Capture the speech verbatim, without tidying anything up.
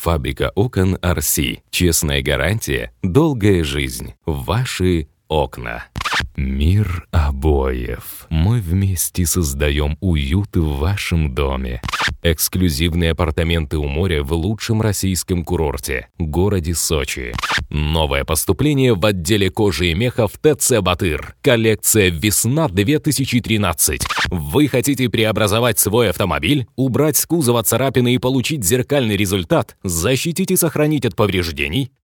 Фабрика окон ар си. Честная гарантия, долгая жизнь. Ваши окна. Мир обоев. Мы вместе создаем уют в вашем доме. Эксклюзивные апартаменты у моря в лучшем российском курорте, городе Сочи. Новое поступление в отделе кожи и меха в ТЦ «Батыр». Коллекция «Весна две тысячи тринадцать». Вы хотите преобразовать свой автомобиль, убрать с кузова царапины и получить зеркальный результат, защитить и сохранить от повреждений?